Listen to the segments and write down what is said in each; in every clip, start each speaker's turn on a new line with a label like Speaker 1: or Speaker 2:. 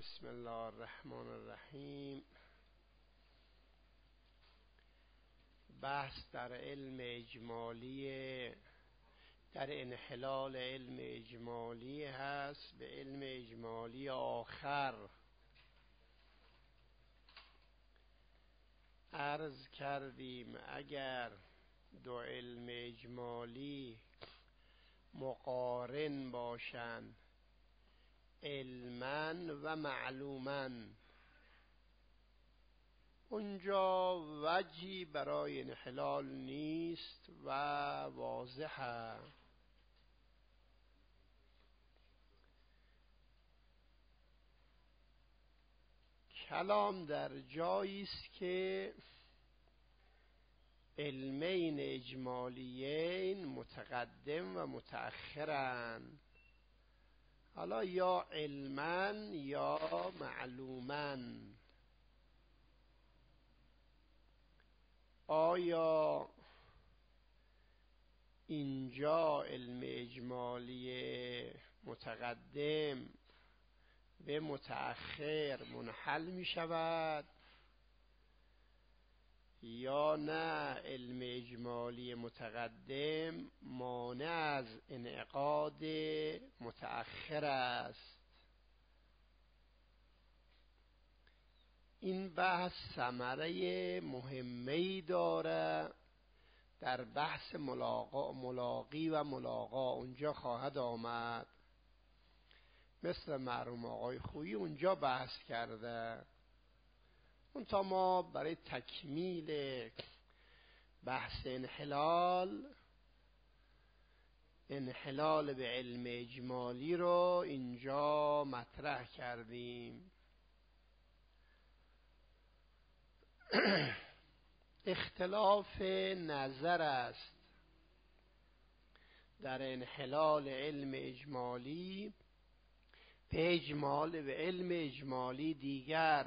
Speaker 1: بسم الله الرحمن الرحیم. بحث در علم اجمالی، در انحلال علم اجمالی هست به علم اجمالی آخر. عرض کردیم اگر دو علم اجمالی مقارن باشند علماً و معلوماً، اونجا وجهی برای انحلال نیست و واضحه. کلام در جایی است که علمین اجمالیین متقدم و متأخرن، حالا یا علماً یا معلوماً. آیا اینجا علم اجمالی متقدم به متأخر منحل می شود یا نه علم اجمالی متقدم مانع از انعقاد متأخر است؟ این بحث ثمره مهمه‌ای داره در بحث ملاقی و ملاقا. اونجا خواهد آمد مثل مرحوم آقای خویی اونجا بحث کرده. اون تا ما برای تکمیل بحث انحلال به علم اجمالی رو اینجا مطرح کردیم. اختلاف نظر است در انحلال علم اجمالی به علم اجمالی دیگر،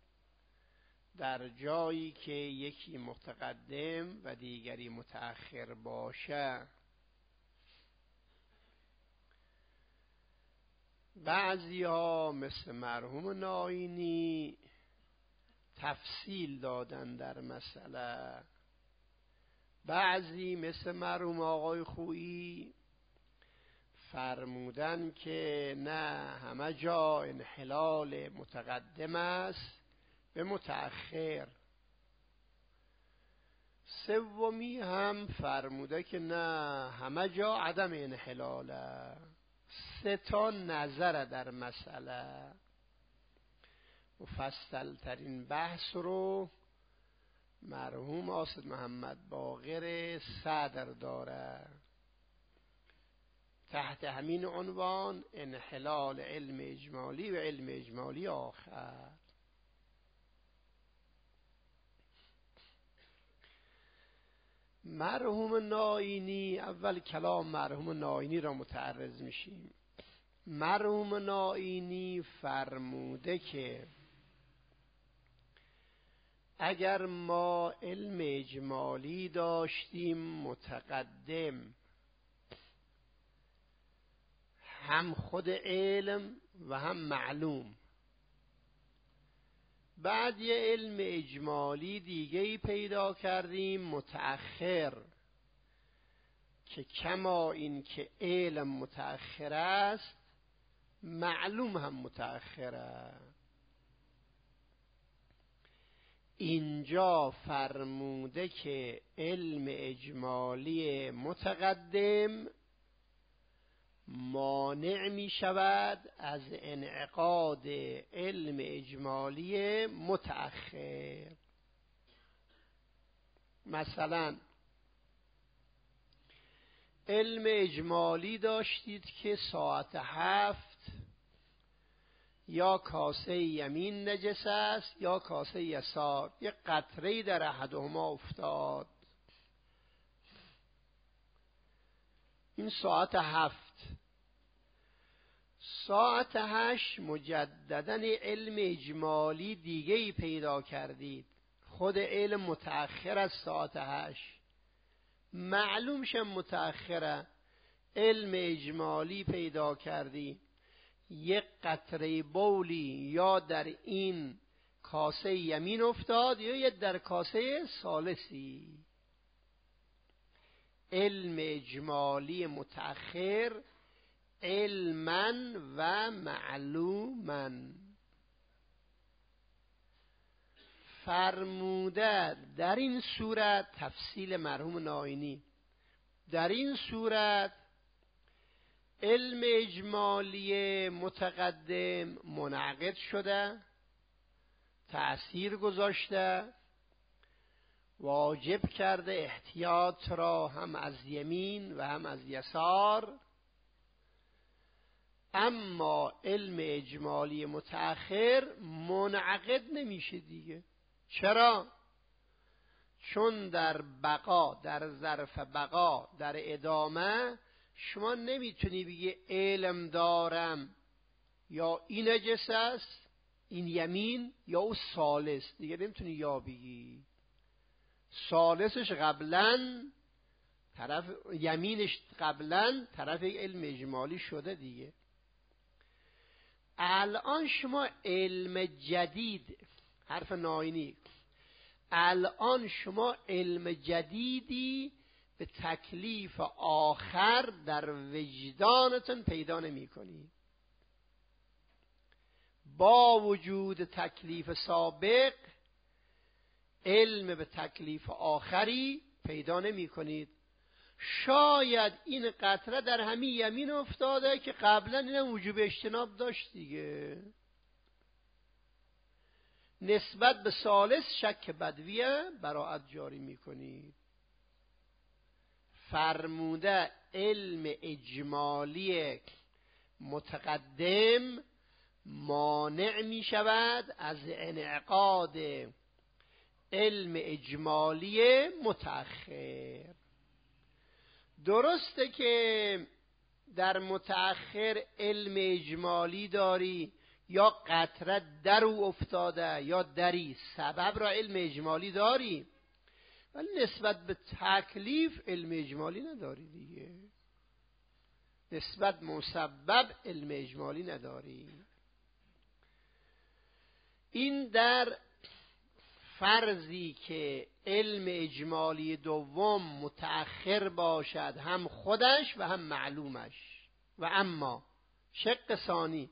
Speaker 1: در جایی که یکی متقدم و دیگری متأخر باشه. بعضی ها مثل مرحوم ناینی تفصیل دادن در مسئله، بعضی مثل مرحوم آقای خویی فرمودن که نه، همه جا انحلال متقدم است به متأخر. سومی هم فرموده که نه، همه جا عدم انحلاله. 3 نظر در مسئله. مفصل ترین بحث رو مرحوم آصد محمد باقر صدر داره تحت همین عنوان انحلال علم اجمالی و علم اجمالی آخر. مرحوم ناینی، اول کلام مرحوم ناینی را متعرض میشیم. مرحوم ناینی فرموده که اگر ما علم اجمالی داشتیم متقدم، هم خود علم و هم معلوم، بعد یه علم اجمالی دیگه‌ای پیدا کردیم متأخر، که کما این که علم متأخر است معلوم هم متأخره. اینجا فرموده که علم اجمالی متقدم مانع می شود از انعقاد علم اجمالی متأخر. مثلا علم اجمالی داشتید که ساعت 7 یا کاسه یمین نجس است یا کاسه یسار، یک قطره‌ای در احدهما افتاد. این ساعت 7. ساعت 8 مجدداً علم اجمالی دیگه‌ای پیدا کردید، خود علم متأخر از ساعت 8 معلوم شم متأخره، علم اجمالی پیدا کردید. یک قطره بولی یا در این کاسه یمین افتاد یا در کاسه ثالثی. علم اجمالی متأخر علما و معلوما. فرموده در این صورت تفصیل مرحوم ناینی، در این صورت علم اجمالی متقدم منعقد شده، تأثیر گذاشته، واجب کرده احتیاط را هم از یمین و هم از یسار. اما علم اجمالی متأخر منعقد نمیشه دیگه. چرا؟ چون در بقا، در ظرف بقا، در ادامه شما نمیتونی بگی علم دارم یا این نجس است، این یمین یا او ثالث، دیگه نمیتونی یا بگی. ثالثش قبلا طرف، یمینش قبلا طرف علم اجمالی شده دیگه. الان شما علم جدید، حرف ناینی، الان شما علم جدیدی به تکلیف آخر در وجدانتون پیدا نمی کنی. با وجود تکلیف سابق علم به تکلیف آخری پیدا نمی کنید. شاید این قطره در همین یمین افتاده که قبلا این وجوب اجتناب داشت دیگه. نسبت به ثالث شک بدویه براءت جاری میکنید. فرموده علم اجمالی متقدم مانع می شود از انعقاد علم اجمالی متأخر. درسته که در متأخر علم اجمالی داری، یا قطره در او افتاده یا دری، سبب را علم اجمالی داری، ولی نسبت به تکلیف علم اجمالی نداری دیگه. نسبت مسبب علم اجمالی نداری. این در فرضی که علم اجمالی دوم متأخر باشد، هم خودش و هم معلومش. و اما شق ثانی،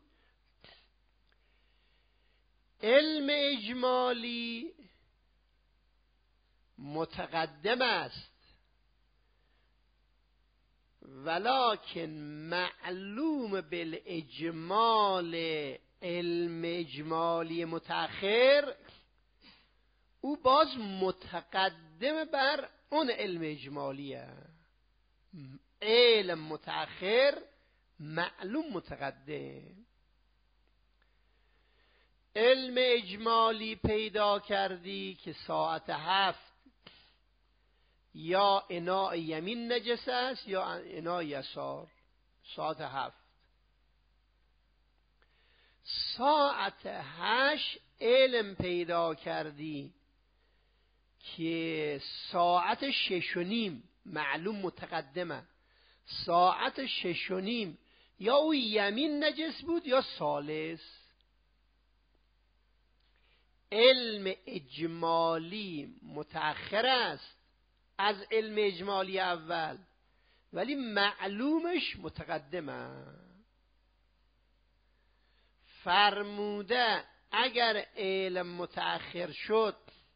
Speaker 1: علم اجمالی متقدم است ولکن معلوم بالاجمال علم اجمالی متأخر، او باز متقدم بر اون علم اجمالیه. علم متأخر معلوم متقدم. علم اجمالی پیدا کردی که ساعت 7 یا اناء یمین نجس است یا اناء یسار. ساعت 7 ساعت 8 علم پیدا کردی که ساعت 6:30 معلوم متقدمه. ساعت 6:30 یا او یمین نجس بود یا ثالث. علم اجمالی متأخر است از علم اجمالی اول، ولی معلومش متقدمه. فرموده اگر علم متأخر شد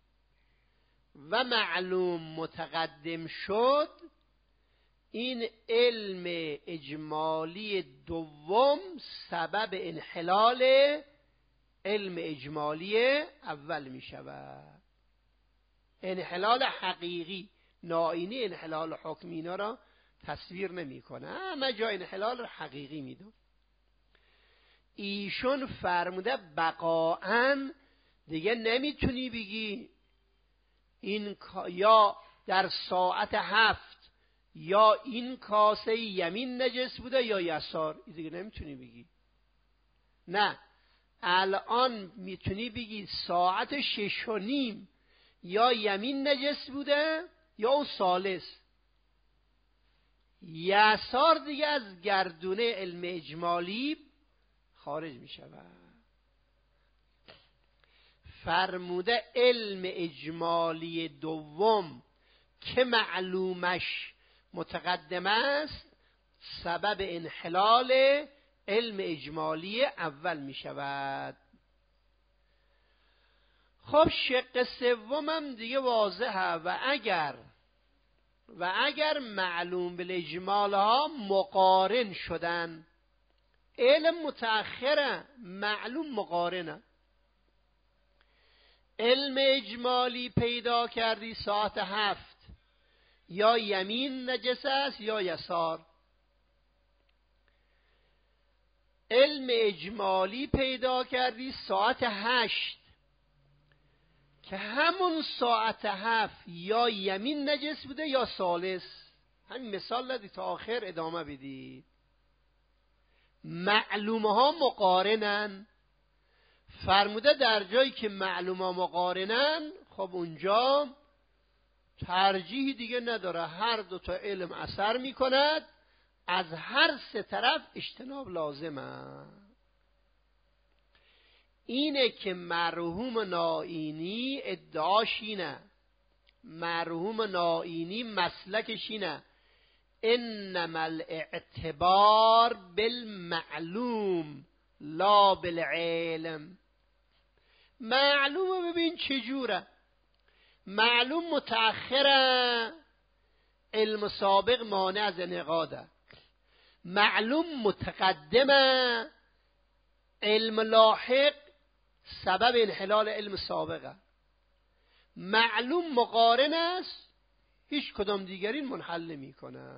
Speaker 1: و معلوم متقدم شد، این علم اجمالی دوم سبب انحلال علم اجمالی اول می شود. انحلال حقیقی. ناینی انحلال حکمی اینا را تصویر نمی کنه، همه جا انحلال حقیقی می دون. ایشون فرموده بقاعاً دیگه نمیتونی بگی این یا در ساعت 7 یا این کاسه یمین نجس بوده یا یسار، دیگه نمیتونی بگی. نه، الان میتونی بگی ساعت 6:30 یا یمین نجس بوده یا اون ثالث. یسار دیگه از گردونه علم اجمالی خارج می شود. فرموده علم اجمالی دوم که معلومش متقدم است سبب انحلال علم اجمالی اول می شود. خب شق سومم دیگه واضحه. و اگر معلوم بالاجمال ها مقارن شدن، علم متأخره، معلوم مقارنه. علم اجمالی پیدا کردی ساعت 7، یا یمین نجس است یا یسار. علم اجمالی پیدا کردی ساعت 8، که همون ساعت 7 یا یمین نجس بوده یا ثالث. همین مثال لدی تا آخر ادامه بدید. معلومه ها مقارنن. فرموده در جایی که معلومه ها مقارنن، خب اونجا ترجیح دیگه نداره، هر دو تا علم اثر میکند، از هر سه طرف اجتناب لازمه. اینه که مرحوم نائینی ادعاش اینه، مرحوم نائینی مسلکش اینه، انما الاعتبار بالمعلوم لا بالعلم. معلوم ببین چجوره. معلوم متأخره، علم سابق مانع از انعقاده. معلوم متقدمه، علم لاحق سبب انحلال علم سابقه. معلوم مقارن است، هیچ کدام دیگرین منحل نمی کنه.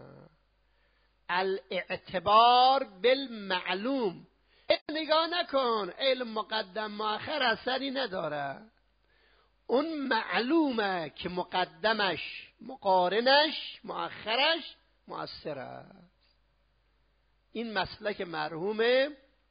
Speaker 1: الاعتبار بالمعلوم. نگاه نکن علم مقدم مؤخر اثری نداره، اون معلومه که مقدمش مقارنش مؤخرش مؤثر است. این مسلک مرحوم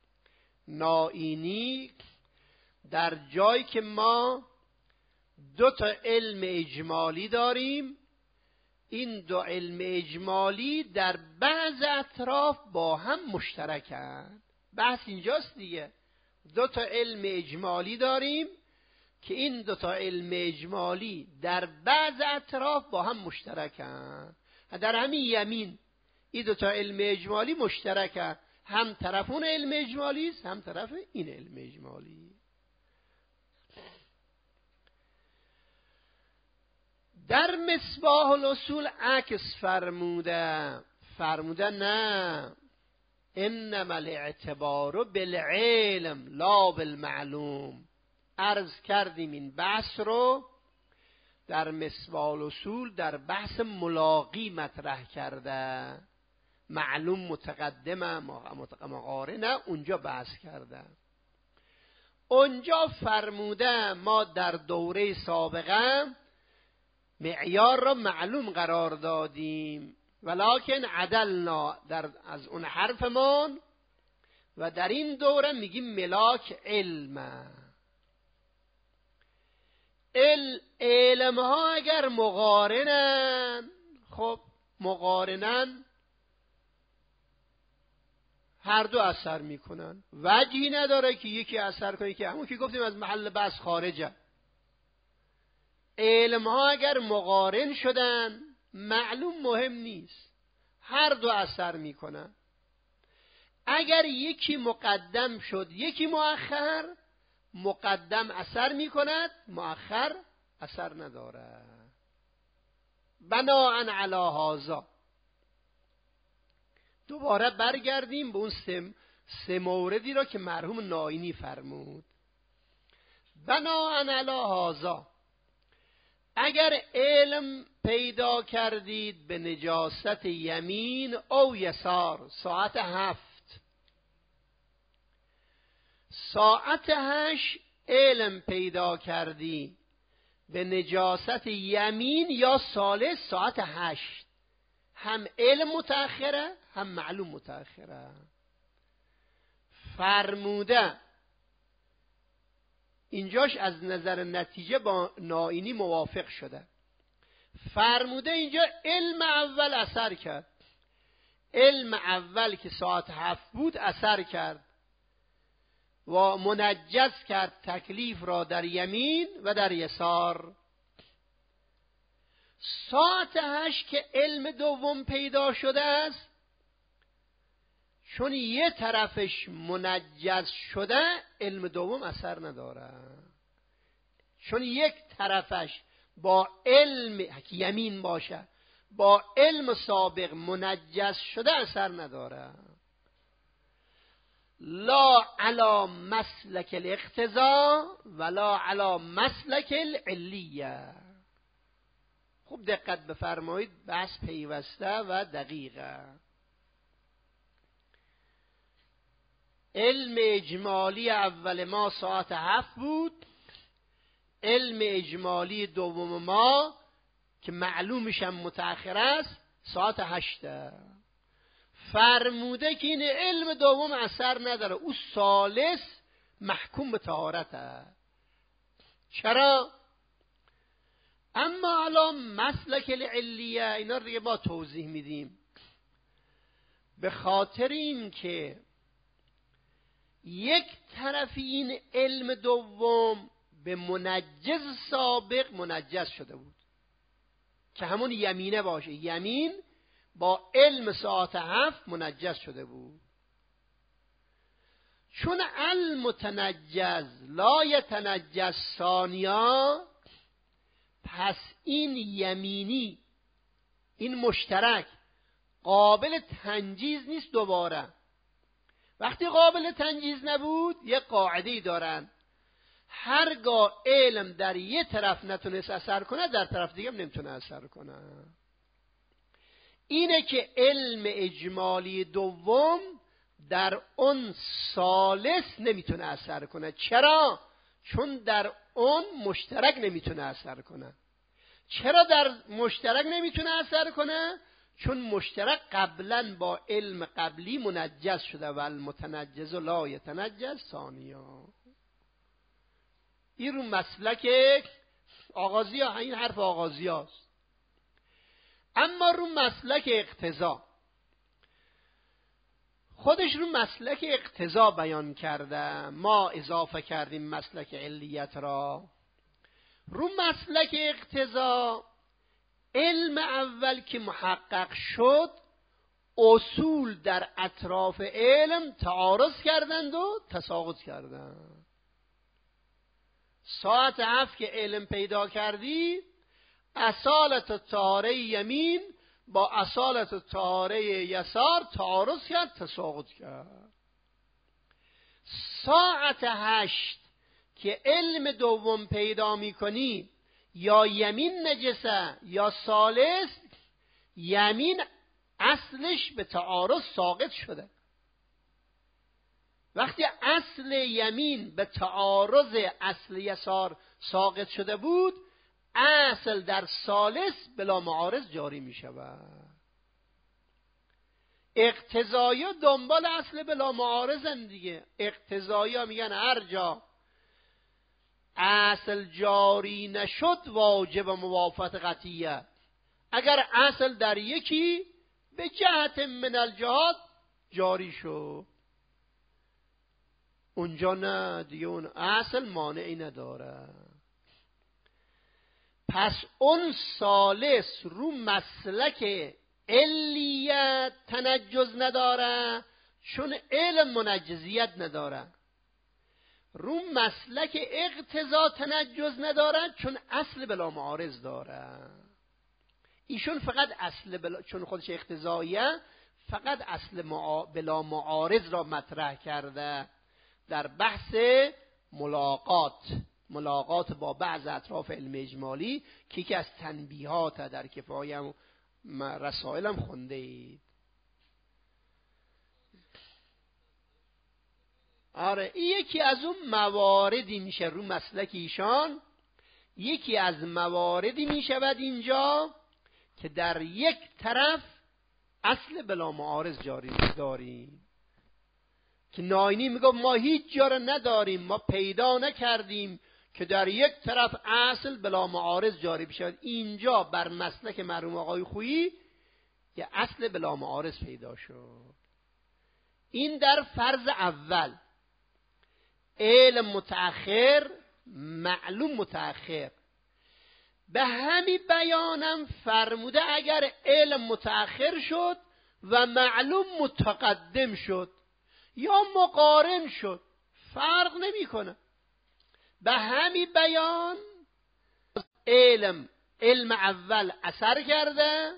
Speaker 1: نائینی در جایی که ما دو تا علم اجمالی داریم، این دو علم اجمالی در بعض اطراف با هم مشترکند. بحث اینجاست دیگه. دو تا علم اجمالی داریم که این دو تا علم اجمالی در بعض اطراف با هم مشترکند. در همین یمین این دو تا علم اجمالی مشترکند، هم طرف اون علم اجمالی است، هم طرف این علم اجمالی. در مصباح الاصول عکس فرموده نه، انما الاعتبار بالعلم لا بالمعلوم. عرض کردیم این بحث رو در مصباح الاصول در بحث ملاقی مطرح کرده. معلوم متقدمه مقارنه، اونجا بحث کرده. اونجا فرموده ما در دوره سابقه معیار را معلوم قرار دادیم، ولکن عدلنا از اون حرفمان و در این دوره میگیم ملاک علم. علم ها اگر مقارنن، خب مقارنن هر دو اثر میکنن، وجهی نداره که یکی اثر کنه که همون که گفتیم از محل بحث خارجه. علم ها اگر مقارن شدن معلوم مهم نیست، هر دو اثر میکنن. اگر یکی مقدم شد یکی مؤخر، مقدم اثر میکند، مؤخر اثر نداره. بناء علی هذا دوباره برگردیم به اون سه موردی را که مرحوم نائینی فرمود. بناء علی هذا اگر علم پیدا کردید به نجاست یمین او یسار ساعت 7، ساعت 8 علم پیدا کردی به نجاست یمین یا ثالث ساعت 8، هم علم متأخره هم معلوم متأخره. فرموده اینجاش از نظر نتیجه با نائینی موافق شده. فرموده اینجا علم اول اثر کرد، علم اول که ساعت 7 بود اثر کرد، و منجز کرد تکلیف را در یمین و در یسار. ساعت 8 که علم دوم پیدا شده است، چون یه طرفش منجز شده علم دوم اثر نداره، چون یک طرفش با علم یمین باشه با علم سابق منجز شده اثر نداره. لا علی مسلک الاقتضا ولا علی مسلک العلیه. خوب دقت بفرمایید، بحث پیوسته و دقیقه. علم اجمالی اول ما ساعت 7 بود، علم اجمالی دوم ما که معلومش هم متأخر است ساعت 8. فرموده که این علم دوم اثر نداره، او ثالث محکوم به طهارته. چرا؟ اما الان مسلک العلیه اینا رو ما توضیح میدیم. به خاطر این که یک طرف این علم دوم به منجز سابق منجز شده بود که همون یمینه باشه، یمین با علم ساعت 7 منجز شده بود. چون المتنجز لا یتنجز ثانیا، پس این یمینی، این مشترک قابل تنجیز نیست دوباره. وقتی قابل تنجیز نبود یه قاعده‌ای دارن، هرگاه علم در یه طرف نتونست اثر کنه در طرف دیگه هم نمیتونه اثر کنه. اینه که علم اجمالی دوم در اون ثالث نمیتونه اثر کنه. چرا؟ چون در اون مشترک نمیتونه اثر کنه. چرا در مشترک نمیتونه اثر کنه؟ چون مشترک قبلا با علم قبلی منجز شده و المتنجز لا یتنجز ثانیا. این رو مسلک آغازی ها، این حرف آغازی هاست. اما رو مسلک اقتضا، خودش رو مسلک اقتضا بیان کرده، ما اضافه کردیم مسلک علیت را. رو مسلک اقتضا علم اول که محقق شد، اصول در اطراف علم تعارض کردند و تساقط کردند. ساعت 7 که علم پیدا کردی، اصالت طهاره یمین با اصالت طهاره یسار تعارض کرد، تساقط کرد. ساعت 8 که علم دوم پیدا میکنی، یا یمین نجسه یا ثالث، یمین اصلش به تعارض ساقط شده. وقتی اصل یمین به تعارض اصل یسار ساقط شده بود، اصل در ثالث بلا معارض جاری می شود. اقتضایی دنبال اصل بلا معارضن دیگه. اقتضایی میگن هر جا اصل جاری نشد واجب موافقت قطعیه. اگر اصل در یکی به جهت من الجهات جاری شد، اونجا نه دیگه، اون اصل مانعی نداره. پس اون ثالث رو مسلک علیت تنجز نداره، چون علم منجزیت نداره. رو مسلک اقتضا تنجز نداره، چون اصل بلا معارض داره. ایشون فقط اصل چون خودش اقتضاییه، فقط اصل بلا معارض را مطرح کرده در بحث ملاقات با بعض اطراف علم اجمالی که یکی از تنبیهات در کفایه رسائلم خونده اید. آره، این یکی از اون مواردی میشه رو مسلک ایشان، یکی از مواردی میشود اینجا که در یک طرف اصل بلا معارض جاری داریم. که ناینی میگه ما هیچ جا را نداریم، ما پیدا نکردیم که در یک طرف اصل بلا معارض جاری بشود. اینجا بر مسلک مرحوم آقای خویی یه اصل بلا معارض پیدا شد. این در فرض اول. علم متأخر، معلوم متأخر. به همین بیانم فرموده اگر علم متأخر شد و معلوم متقدم شد یا مقارن شد فرق نمیکنه. به همین بیان علم اول اثر کرده،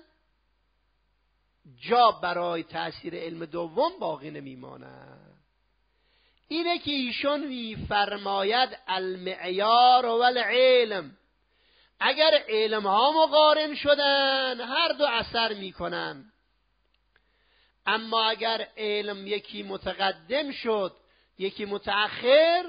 Speaker 1: جا برای تأثیر علم دوم باقی نمیمانه. اینه که ایشون میفرماید المعیار و العلم، اگر علم ها مقارن شدن هر دو اثر میکنن، اما اگر علم یکی متقدم شد یکی متأخر،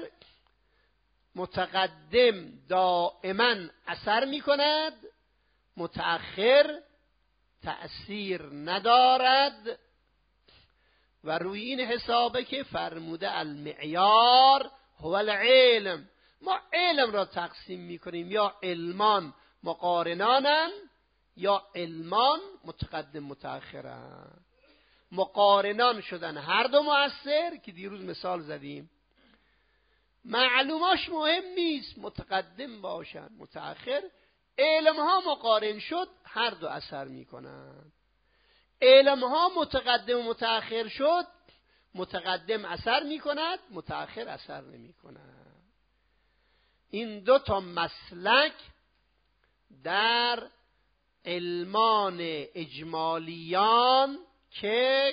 Speaker 1: متقدم دائما اثر میکند، متأخر تأثیر ندارد. و روی این حسابه که فرموده المعیار هو العلم. ما علم را تقسیم میکنیم، یا علمان مقارنانن یا علمان متقدم متأخرن. مقارنان شدن هر دو مؤثر که دیروز مثال زدیم. معلوماش مهم نیست متقدم باشن متأخر، علم ها مقارن شد هر دو اثر میکنن. علم ها متقدم و متأخر شد، متقدم اثر میکند، متأخر اثر نمیکند. این دو تا مسلک در علمان اجمالیان که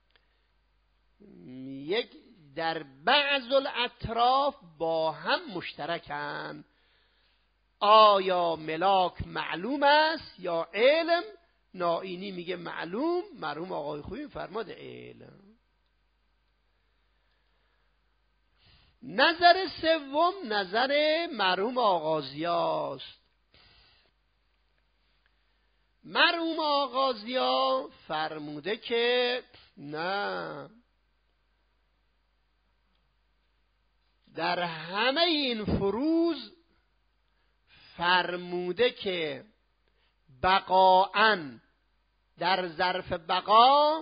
Speaker 1: یک در بعض الاطراف با هم مشترکن. آیا ملاک معلوم است یا علم؟ نائینی میگه معلوم، مرحوم آقای خویی فرماد علم. نظر سوم نظر مرحوم آغازیاست. مرحوم آغازیا فرموده که نه، در همه این فروض فرموده که بقاءً در ظرف بقا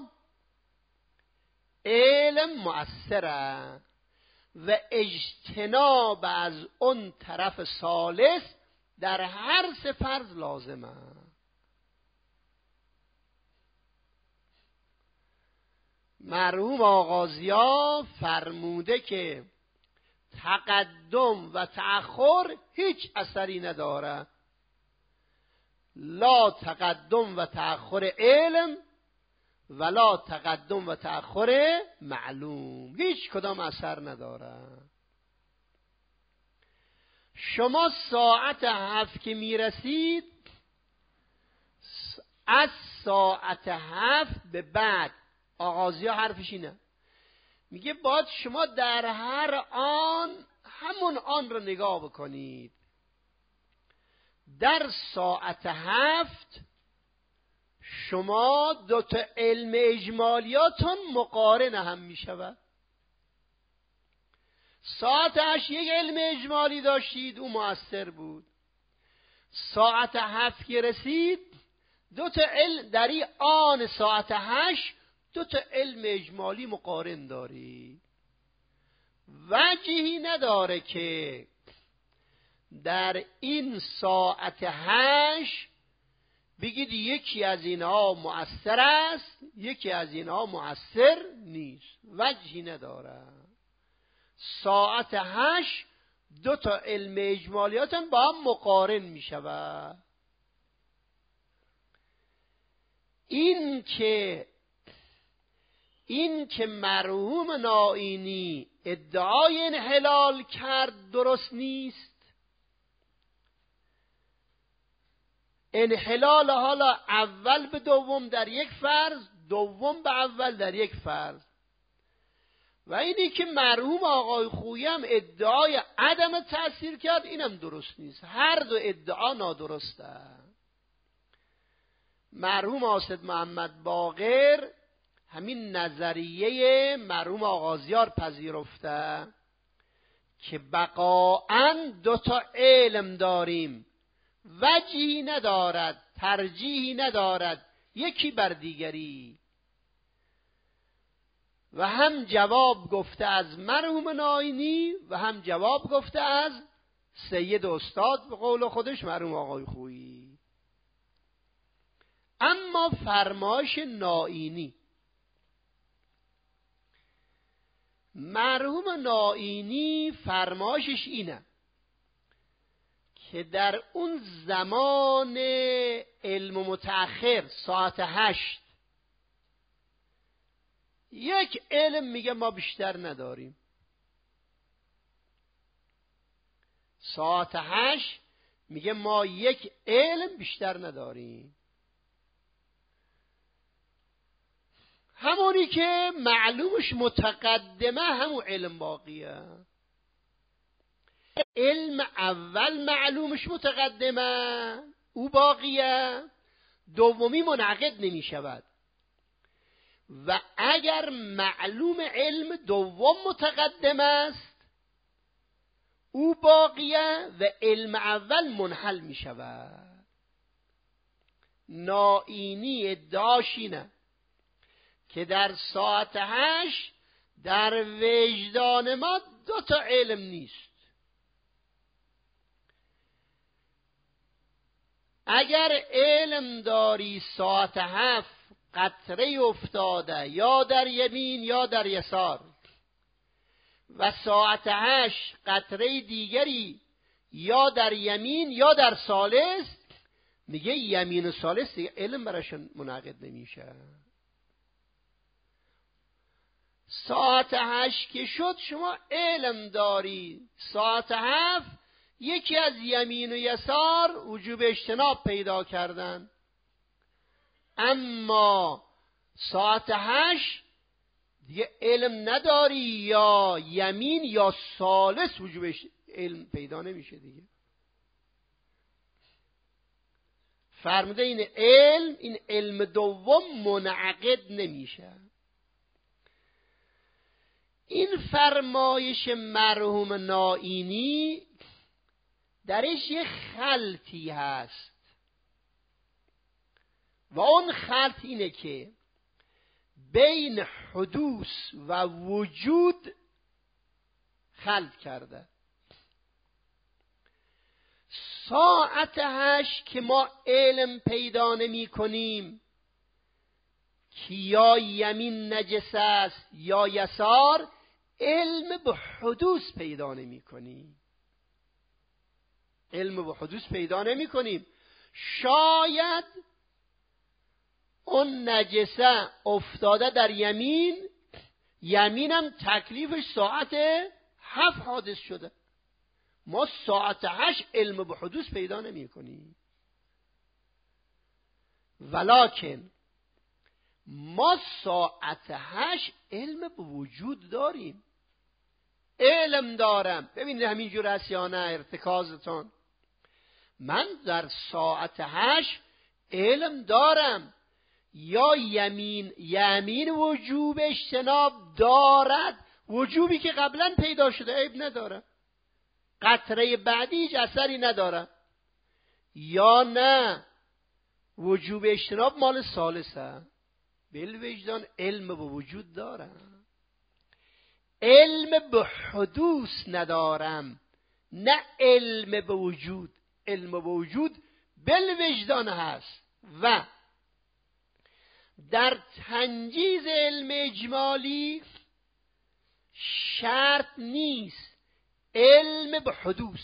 Speaker 1: علم مؤثره و اجتناب از اون طرف ثالث در هر سه فرض لازمه. مرحوم آغازیا فرموده که تقدم و تأخر هیچ اثری نداره. لا تقدم و تأخر علم ولا تقدم و تأخر معلوم، هیچ کدام اثر نداره. شما ساعت 7 که میرسید، از ساعت 7 به بعد آغازی ها حرفش اینه، میگه باید شما در هر آن همون آن رو نگاه بکنید. در ساعت 7 شما دو تا علم اجمالیاتون مقارن هم میشود. ساعت 8 یک علم اجمالی داشتید، او مؤثر بود. ساعت 7 که رسید، دو تا علم در این آن ساعت 8 دو تا علم اجمالی مقارن دارید. وجهی نداره که در این ساعت 8 بگید یکی از اینها مؤثر است یکی از اینها مؤثر نیست. وجهی نداره. ساعت 8 دو تا علم اجمالیاتن با هم مقارن می شود. این که مرحوم نائینی ادعای انحلال کرد درست نیست. انحلال حالا اول به دوم در یک فرض، دوم به اول در یک فرض. و اینی که مرحوم آقای خویی هم ادعای عدم تأثیر کرد، اینم درست نیست. هر دو ادعا نادرسته. مرحوم آصد محمد باقر همین نظریه مرحوم آغازیار پذیرفته که بقاءً دو تا علم داریم، وجهی ندارد، ترجیحی ندارد یکی بر دیگری. و هم جواب گفته از مرحوم نائینی و هم جواب گفته از سید استاد، به قول خودش مرحوم آقای خویی. اما فرمایش نائینی، مرحوم نائینی فرمایشش اینه که در اون زمان علم متأخر ساعت 8 یک علم میگه ما بیشتر نداریم. ساعت 8 میگه ما یک علم بیشتر نداریم، همونی که معلومش متقدمه همون علم باقیه. علم اول معلومش متقدمه او باقیه، دومی منعقد نمی شود. و اگر معلوم علم دوم متقدم است او باقیه و علم اول منحل می شود. نائینی ادعاش اینه که در ساعت 8 در وجدان ما 2 تا علم نیست. اگر علم داری ساعت 7 قطره افتاده یا در یمین یا در یسار و ساعت 8 قطره دیگری یا در یمین یا در ثالث، میگه یمین و ثالث دیگه علم براشون منعقد نمیشه. ساعت 8 که شد شما علم داری ساعت 7 یکی از یمین و یسار وجوب اجتناب پیدا کردن، اما ساعت 8 دیگه علم نداری یا یمین یا ثالث وجوب علم پیدا نمیشه دیگه. فرموده این علم دوم منعقد نمیشه. این فرمایش مرحوم نائینی درش یه خلطی هست و اون خلط اینه که بین حدوث و وجود خلط کرده. ساعت 8 که ما علم پیدا نمی کنیم که یا یمین نجس است یا یسار، علم به حدوث پیدا نمی کنیم. علم به حدوث پیدا نمی کنیم. شاید اون نجسه افتاده در یمین، یمینم تکلیفش ساعت 7 حادث شده، ما ساعت 8 علم به حدوث پیدا نمی کنیم. ولکن ما ساعت 8 علم به وجود داریم. علم دارم، ببینید همینجور هست یا نه ارتکازتون. من در ساعت 8 علم دارم یا یمین وجوب اجتناب دارد، وجوبی که قبلا پیدا شده عیب نداره، قطره بعدی هیچ اثری نداره، یا نه وجوب اجتناب مال ثالثه. بالوجدان علم به وجود دارم، علم به حدوث ندارم، نه علم به وجود. علم به وجود بالوجدان هست و در تنجیز علم اجمالی شرط نیست علم به حدوث.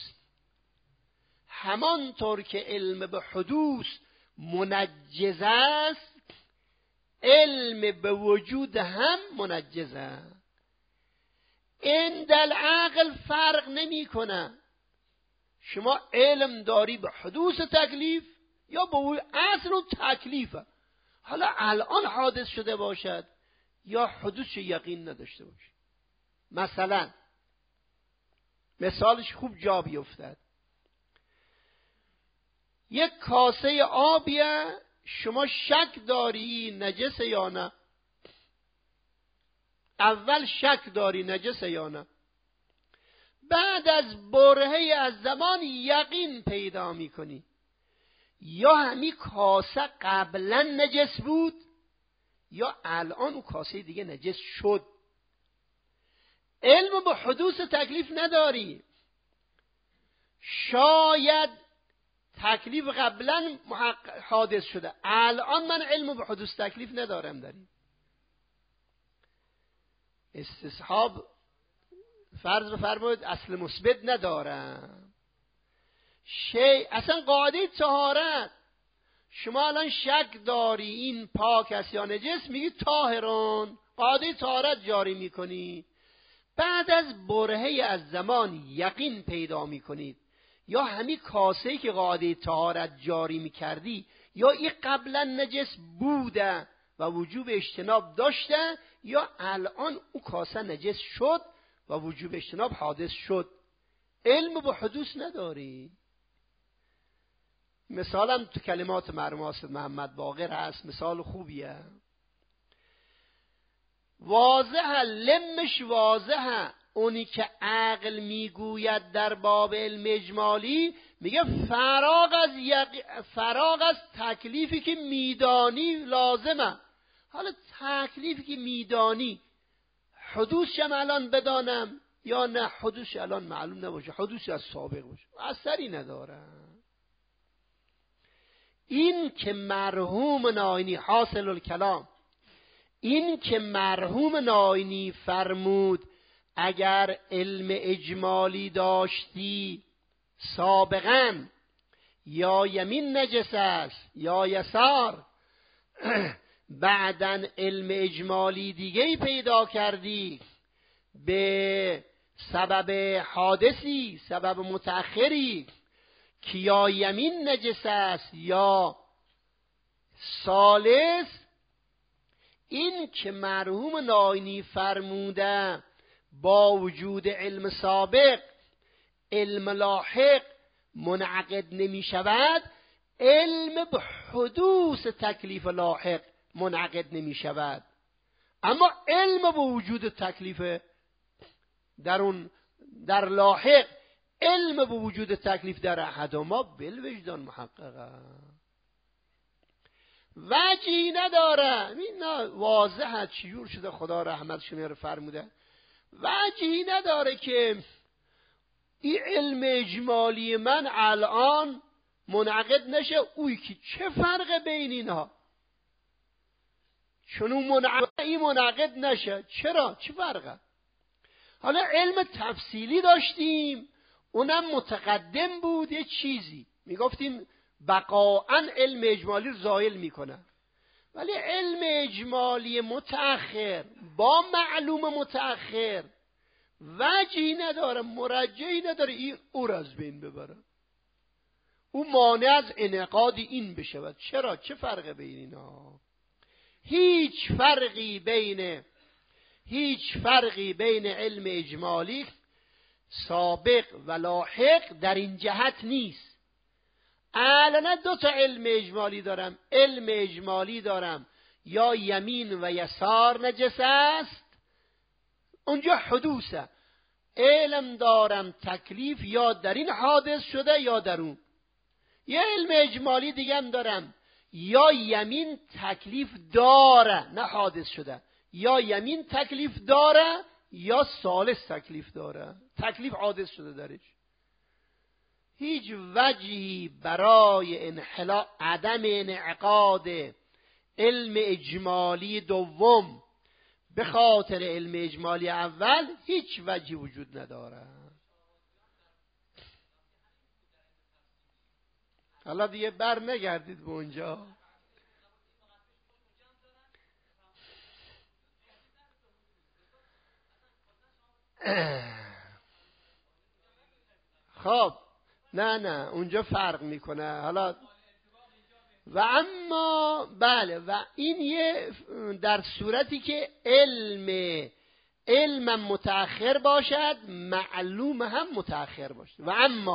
Speaker 1: همانطور که علم به حدوث منجز است، علم به وجود هم منجز است. عند العقل فرق نمی کنه شما علم داری به حدوث تکلیف یا به اصل و تکلیفه، حالا الان حادث شده باشد یا حدوث یقین نداشته باشد. مثلا مثالش خوب جا بیفتد، یک کاسه آبیه، شما شک داری نجسه یا نه، اول شک داری نجسه یا نه، بعد از برهه از زمان یقین پیدا میکنی یا همی کاسه قبلا نجس بود یا الان اون کاسه دیگه نجس شد. علم به حدوث تکلیف نداری. شاید تکلیف قبلا حادث شده، الان من علم به حدوث تکلیف ندارم. داریم استصحاب فرض بفرمایید اصل مثبت ندارم. اصلا قاعده طهارت، شما الان شک داری این پاک است یا نجس، میگی طاهرون، قاعده طهارت جاری میکنی. بعد از برهه از زمان یقین پیدا میکنید یا همین کاسه‌ای که قاعده طهارت جاری میکردی یا این قبلا نجس بوده و وجوب اجتناب داشته، یا الان او کاسه نجس شد و وجوب اجتناب حادث شد. علم به حدوث نداری. مثالم تو کلمات مرحوم حافظ محمد باقر هست، مثال خوبیه، واضحه، لمش واضحه. اونی که عقل میگوید در باب علم اجمالی میگه فراغ از تکلیفی که میدانی لازمه. حالا تکلیفی که میدانی حدوثش الان بدانم یا نه حدوثش الان معلوم نباشه، حدوثش از سابق باشه، اثری نداره. این که مرحوم ناینی حاصل الکلام، این که مرحوم ناینی فرمود اگر علم اجمالی داشتی سابقا یا یمین نجس است یا یسار، بعدن علم اجمالی دیگه پیدا کردی به سبب حادثی، سبب متأخری که یا یمین نجس است یا ثالث، این که مرحوم ناینی فرموده با وجود علم سابق علم لاحق منعقد نمی شود، علم به حدوث تکلیف لاحق منعقد نمی شود. اما علم به وجود تکلیف در لاحق، علم به وجود تکلیف در احدهما بالوجدان محققه، وجهی نداره. این واضحه چجور شده، خدا رحمتش میاره فرموده وجهی نداره که این علم اجمالی من الان منعقد نشه اوی که چه فرق بین اینها، چون اون منعقد نشه، چرا؟ چه فرقه؟ حالا علم تفصیلی داشتیم اونم متقدم بود، یه چیزی میگفتیم بقاعا علم اجمالی رو زائل میکنه، ولی علم اجمالی متأخر با معلوم متأخر وجهی نداره، مرجعی نداره این او را از بین ببره، او مانع از انعقاد این بشود. چرا؟ چه فرق بین اینا؟ هیچ فرقی بین علم اجمالی سابق و لاحق در این جهت نیست. الان دو تا علم اجمالی دارم، علم اجمالی دارم یا یمین و یسار نجس است، اونجا حدوثه. علم دارم تکلیف یا در این حادث شده یا در اون. یه علم اجمالی دیگه هم دارم، یا یمین تکلیف داره نه حادث شده، یا یمین تکلیف داره یا ثالث تکلیف داره، تکلیف حادث شده درش. هیچ وجهی برای عدم انعقاد علم اجمالی دوم به خاطر علم اجمالی اول هیچ وجهی وجود نداره. حالا دیگه بر نگردید به اونجا. خب نه اونجا فرق میکنه. حالا و اما بله، و این یه در صورتی که علم متأخر باشد، معلوم هم متأخر باشد. و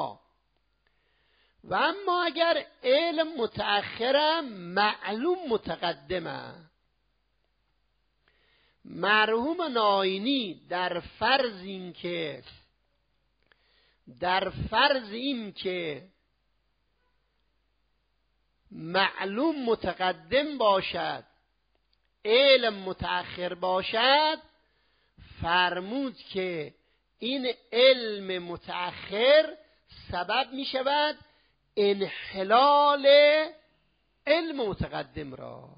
Speaker 1: اما اگر علم متأخرم معلوم متقدمه، مرحوم ناینی در فرض این که معلوم متقدم باشد علم متأخر باشد، فرمود که این علم متأخر سبب می شود انحلال علم متقدم را.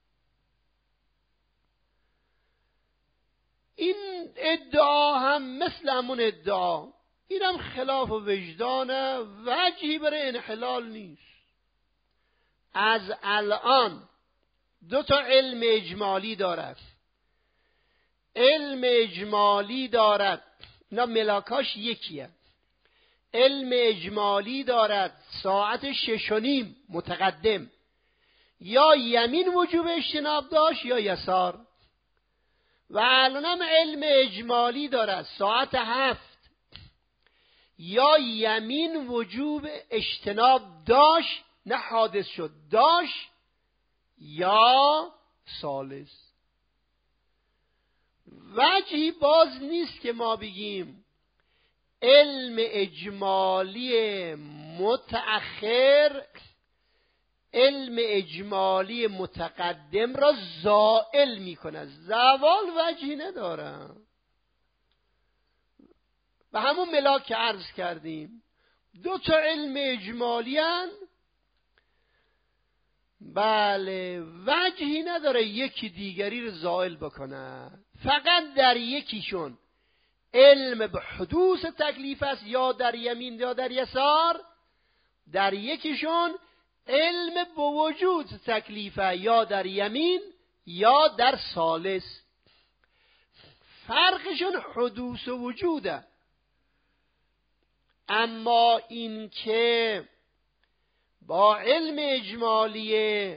Speaker 1: این ادعا هم مثل همون ادعا، این هم خلاف وجدانه، وجهی برای انحلال نیست. از الان 2 علم اجمالی دارد. علم اجمالی دارد، اینا ملاکاش یکیه. علم اجمالی دارد ساعت 6:30 متقدم یا یمین وجوب اجتناب داشت یا یسار، و الانم علم اجمالی دارد ساعت 7 یا یمین وجوب اجتناب داشت، نه حادث شد، داشت یا ثالث. وجهی باز نیست که ما بگیم علم اجمالی متأخر علم اجمالی متقدم را زائل می کند. زوال وجهی نداره. و همون ملاک که عرض کردیم 2 علم اجمالی هن، بله، وجهی نداره یکی دیگری رو زائل بکنه. فقط در یکیشون علم به حدوث تکلیف است، یا در یمین یا در یسار. در یکیشون علم به وجود تکلیفه، یا در یمین یا در ثالث. فرقشون حدوث و وجوده. اما این که با علم اجمالی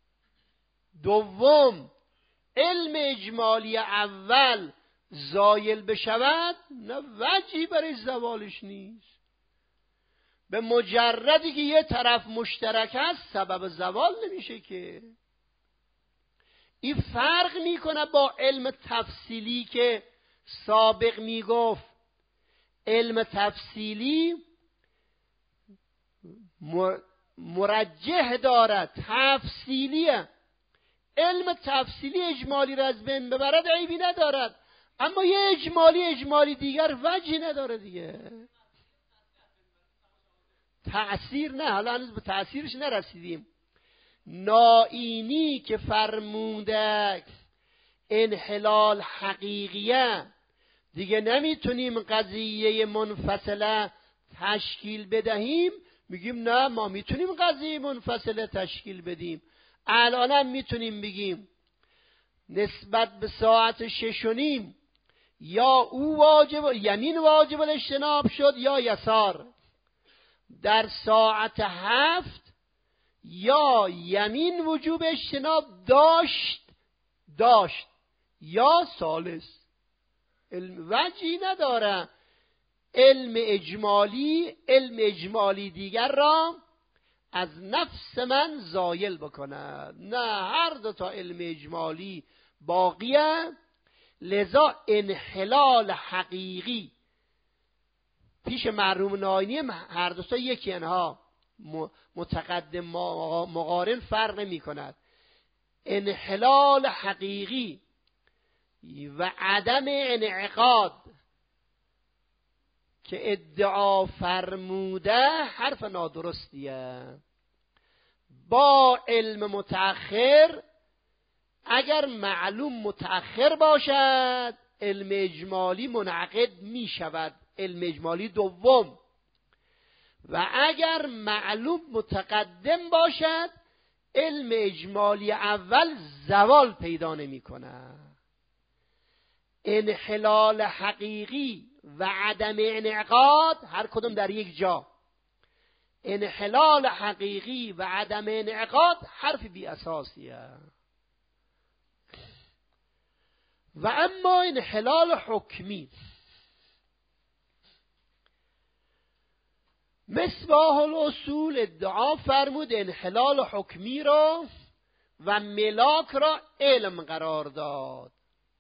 Speaker 1: دوم علم اجمالی اول زایل بشود، نه وجهی برای زوالش نیست. به مجردی که یه طرف مشترک است سبب زوال نمیشه که. این فرق میکنه با علم تفصیلی که سابق میگفت. علم تفصیلی مرجح دارد، تفصیلیه. علم تفصیلی اجمالی را از بین ببرد عیبی ندارد، اما یه اجمالی دیگر وجهی نداره دیگه. تأثیر نه، حالا هنوز به تأثیرش نرسیدیم. نائینی که فرموده انحلال حقیقیه، دیگه نمیتونیم قضیه منفصله تشکیل بدهیم. میگیم نه، ما میتونیم قضیه منفصله تشکیل بدیم. الانم میتونیم بگیم نسبت به ساعت 6:30 یا او واجب یمین واجب الاجتناب شد یا یسار. در ساعت 7 یا یمین وجوب اجتناب داشت یا ثالث. وجهی نداره علم اجمالی دیگر را از نفس من زایل بکنه. نه، هر 2 علم اجمالی باقیه. لذا انحلال حقیقی پیش مرحوم نائینی هر 2 یکی انها متقدم مقارن فرق نمی کند. انحلال حقیقی و عدم انعقاد که ادعا فرموده حرف نادرستیه. با علم متأخر اگر معلوم متأخر باشد علم اجمالی منعقد می شود، علم اجمالی دوم. و اگر معلوم متقدم باشد علم اجمالی اول زوال پیدا نمی کند. انحلال حقیقی و عدم انعقاد هر کدوم در یک جا. انحلال حقیقی و عدم انعقاد حرف بی اساسیه. و اما انحلال حکمی، مصباح الاصول ادعا فرمود انحلال حکمی را و ملاک را علم قرار داد.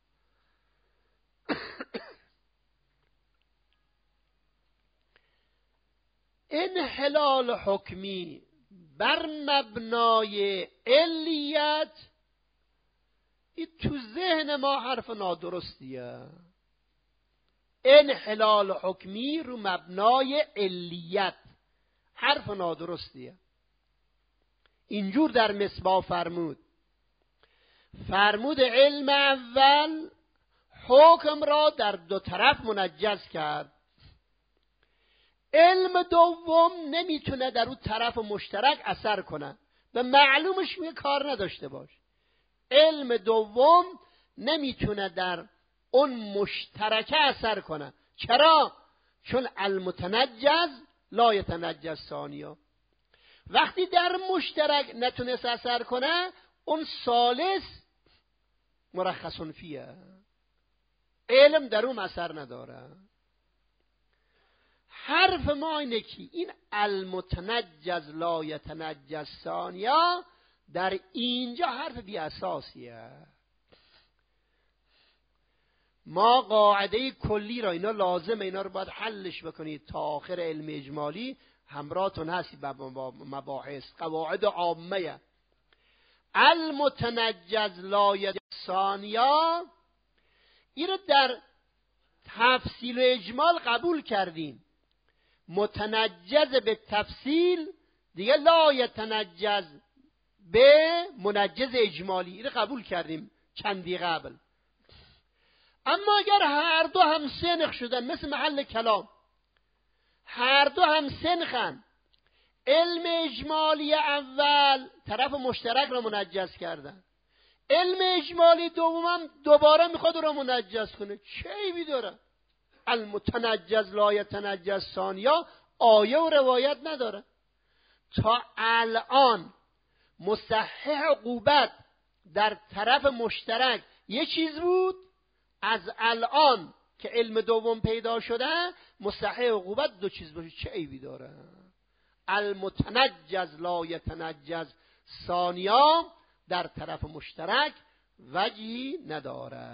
Speaker 1: انحلال حکمی بر مبنای علیت، این تو ذهن ما حرف نادرستیه. انحلال حکمی رو مبنای علیت، حرف نادرستیه. اینجور در مصباح فرمود علم اول حکم را در دو طرف منجز کرد، علم دوم نمیتونه در اون طرف مشترک اثر کنه، به معلومش میگه کار نداشته باش. علم دوم نمیتونه در اون مشترکه اثر کنه. چرا؟ چون المتنجز لا یتنجز ثانیا. وقتی در مشترک نتونست اثر کنه، اون ثالث مرخص فیه، علم در اون اثر نداره. حرف ما اینه که این المتنجز لا یتنجز ثانیا در اینجا حرف بی اساسیه. ما قاعده کلی را، اینا لازمه، اینا رو باید حلش بکنید تا آخر علم اجمالی همراهتون هستی با مباحث قواعد عامه. المتنجز لا یتنجز ثانیا این رو در تفصیل و اجمال قبول کردیم، متنجز به تفصیل دیگه لا یتنجز به منجز اجمالی، این رو قبول کردیم چندی قبل. اما اگر هر دو هم سنخ شدن، مثل محل کلام، هر دو هم سنخن، علم اجمالی اول طرف مشترک را منجز کردن، علم اجمالی دومم دوباره میخواد را منجز کنه، چه عیبی داره؟ المتنجز لا یتنجز ثانیا آیه و روایت نداره. تا الان مصحح عقوبت در طرف مشترک یه چیز بود، از الان که علم دوم پیدا شده مصحح عقوبت دو چیز باشه، چه عیبی داره؟ المتنجز لا یتنجز ثانیا در طرف مشترک وجهی نداره.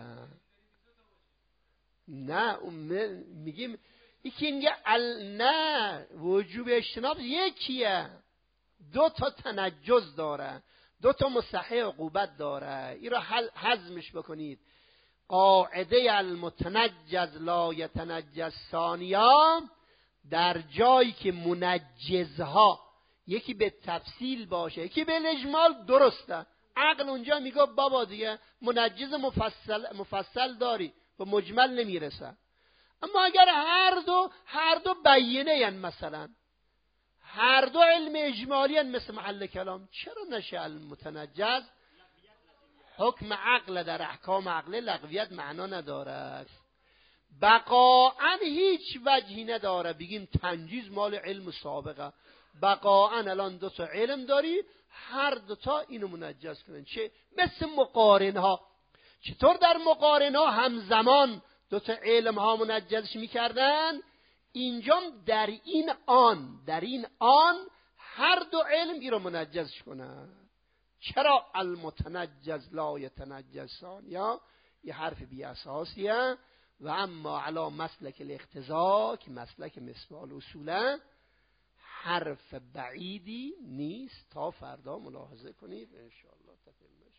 Speaker 1: نه میگیم یکی میگه نه، وجوب اجتناب یکیه، دو تا تنجز داره، دو تا مصحح عقوبت داره. این رو هضمش بکنید. قاعده المتنجز لا یتنجز ثانیا در جایی که منجزها یکی به تفصیل باشه یکی به اجمال درسته، عقل اونجا میگه بابا دیگه منجز مفصل داری و مجمل نمیرسه. اما اگر هر دو بیینه ین، مثلا هر دو علم اجمالی ین مثل محل کلام، چرا نشه المتنجز؟ حکم عقل در احکام عقل لغویت معنا نداره، بقاعا هیچ وجهی نداره بگیم تنجیز مال علم سابقه. بقاعا الان دو تا علم داری، هر دو تا اینو منجز کنن. چه مثل مقارن ها، چطور در مقارن ها همزمان دو تا علم ها منجزش میکردن، اینجا در این آن هر دو علم این رو منجزش کنن. چرا المتنجز لا یتنجز ثانیا؟ یه حرف بی اساسیه. و اما علی مسلک الاقتضا که مسلک مصباح الاصوله حرف بعیدی نیست. تا فردا ملاحظه کنید ان شاء الله.